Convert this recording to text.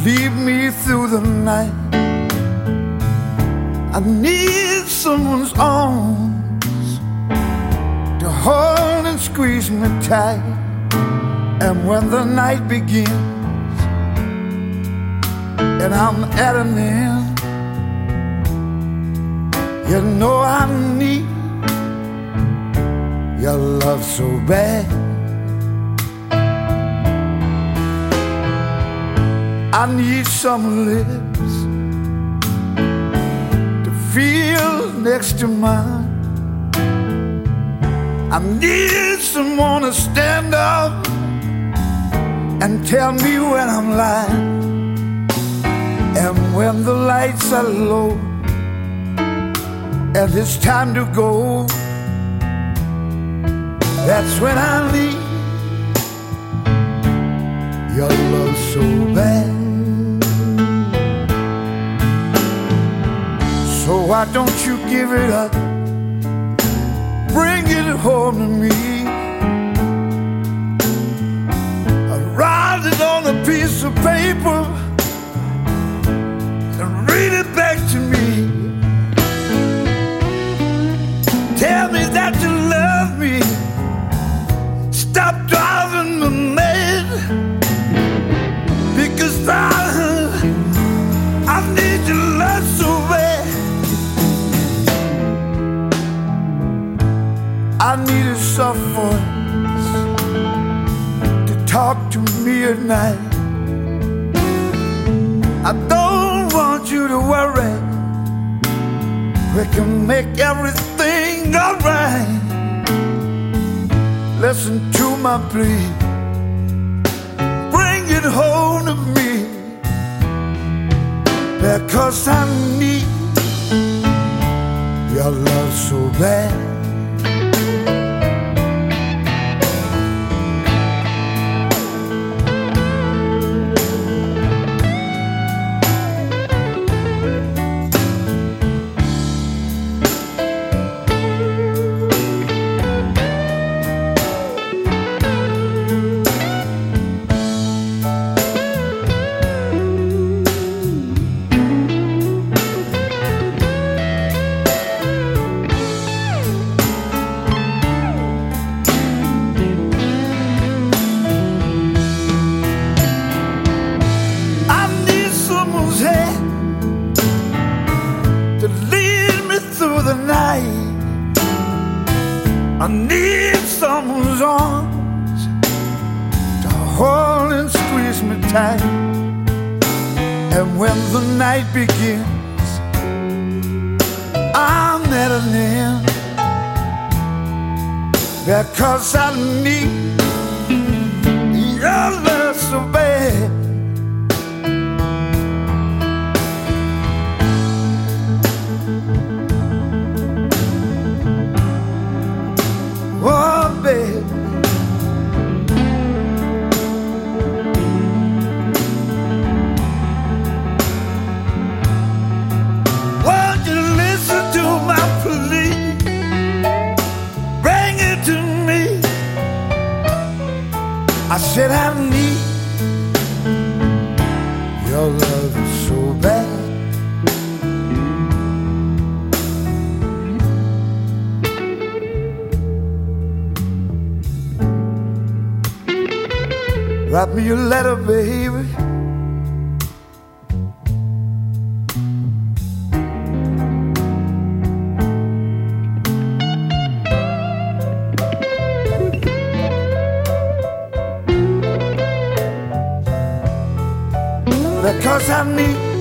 lead me through the night. I need someone's arms to hold and squeeze me tight. And when the night begins and I'm at an end, you know I need your love so bad. I need some lips to feel next to mine. I need someone to stand up and tell me when I'm lying. And when the lights are low and it's time to go, that's when I need your love so bad. So why don't you give it up? Bring it home to me. Write it on a piece of paper and read it back to me. Tell me that you love me. Stop driving me mad, because I need your love so bad. I need a soft voice to talk to me at night. I don't want you to worry. We can make everything alright. Listen to my plea. Bring it home to me, because I need your love so bad. I need someone's arms to hold and squeeze me tight. And when the night begins, I'm at an end, because I need your love so bad. Oh, baby, won't you listen to my plea? Bring it to me. I said I need your love so bad. Write me a letter, baby. Because I need